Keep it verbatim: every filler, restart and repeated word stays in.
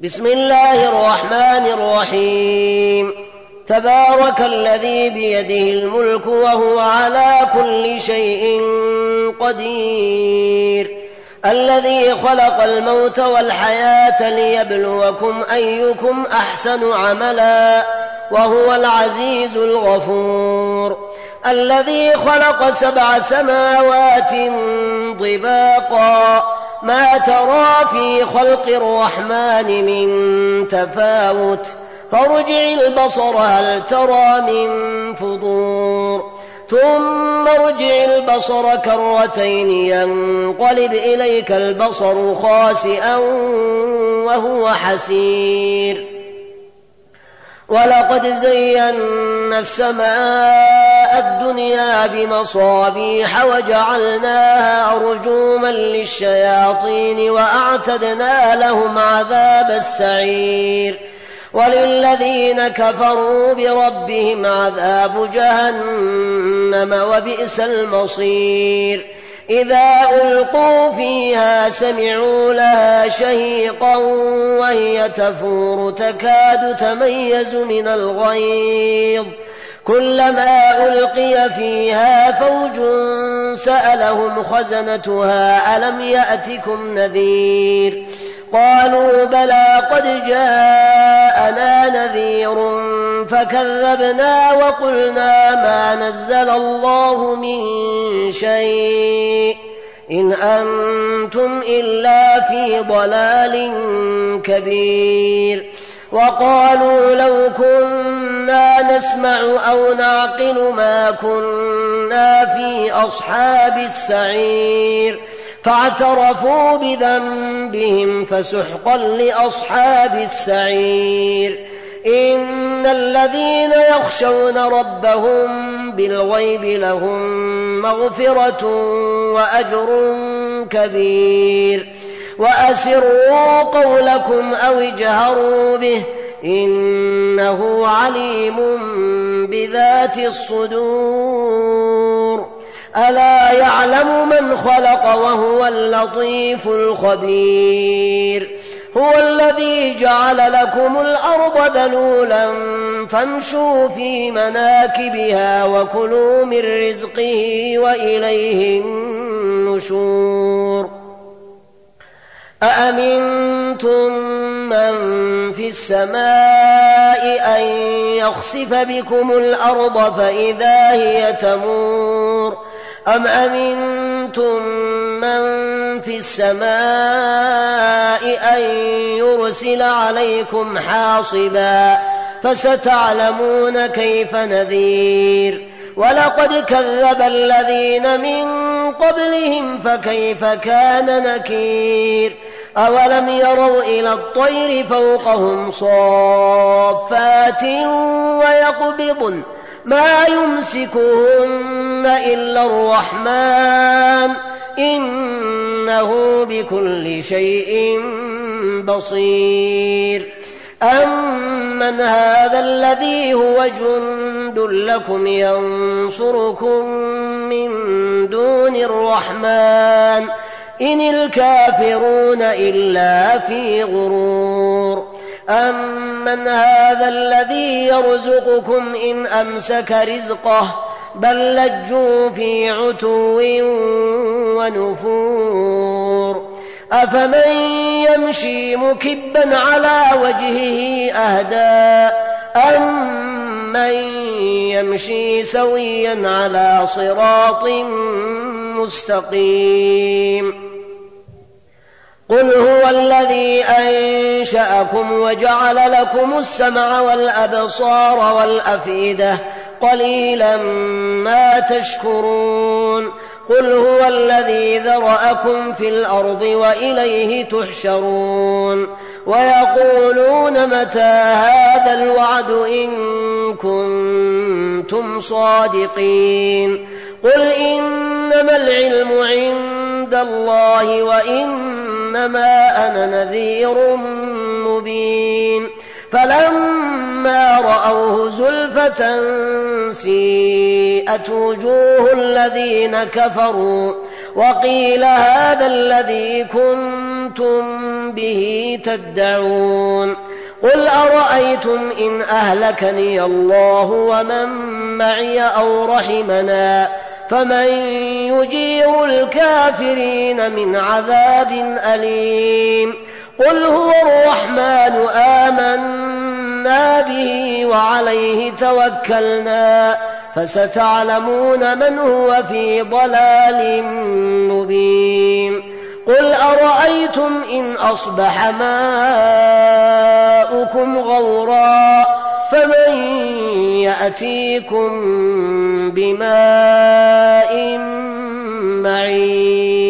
بسم الله الرحمن الرحيم. تبارك الذي بيده الملك وهو على كل شيء قدير، الذي خلق الموت والحياة ليبلوكم أيكم أحسن عملا وهو العزيز الغفور، الذي خلق سبع سماوات طباقا ما ترى في خلق الرحمن من تفاوت فارجع البصر هل ترى من فطور ثم ارجع البصر كرتين ينقلب إليك البصر خاسئا وهو حسير. ولقد زينا السماء الدنيا بمصابيح وجعلناها رجوما للشياطين وأعتدنا لهم عذاب السعير. وللذين كفروا بربهم عذاب جهنم وبئس المصير. إذا ألقوا فيها سمعوا لها شهيقا وهي تفور تكاد تميز من الغيظ، كلما ألقي فيها فوج سألهم خزنتها ألم يأتكم نذير؟ قالوا بلى قد جاءنا نذير فكذبنا وقلنا ما نزل الله من شيء إن أنتم إلا في ضلال كبير. وقالوا لو كنا نسمع أو نعقل ما كنا في أصحاب السعير، فاعترفوا بذنبهم فسحقا لأصحاب السعير. إن الذين يخشون ربهم بالغيب لهم مغفرة وأجر كبير. وأسروا قولكم أو اجهروا به إنه عليم بذات الصدور. ألا يعلم من خلق وهو اللطيف الخبير. هو الذي جعل لكم الأرض ذلولا فامشوا في مناكبها وكلوا من رزقه وإليه النشور. أأمنتم من في السماء أن يخسف بكم الأرض فإذا هي تمور أم أمنتم من في السماء أن يرسل عليكم حاصبا فستعلمون كيف نذير. ولقد كذب الذين من قبلهم فكيف كان نكير. أولم يروا إلى الطير فوقهم صافات ويقبضن ما يمسكهن إلا الرحمن إنه بكل شيء بصير. أمن هذا الذي هو جند لكم ينصركم من دون الرحمن إن الكافرون إلا في غرور. أمن هذا الذي يرزقكم إن أمسك رزقه بل لجوا في عتو ونفور. أفمن يمشي مكبا على وجهه أهدى أمن يمشي سويا على صراط مستقيم. قل هو الذي أنشأكم وجعل لكم السمع والأبصار والأفئدة قليلا ما تشكرون. قل هو الذي ذرأكم في الأرض وإليه تحشرون. ويقولون متى هذا الوعد إن كنتم صادقين. قل إنما العلم عند الله وإنما أنا نذير مبين. فلما رأوه زلفة سيئت وجوه الذين كفروا وقيل هذا الذي كنتم به تدعون قل أرأيتم إن أهلكني الله ومن معي أو رحمنا فمن يجير الكافرين من عذاب أليم قل هو الرحمن آمنا به وعليه توكلنا فستعلمون من هو في ضلال مبين قل أرأيتم إن أصبح ماؤكم غورا فمن يأتيكم بماء معين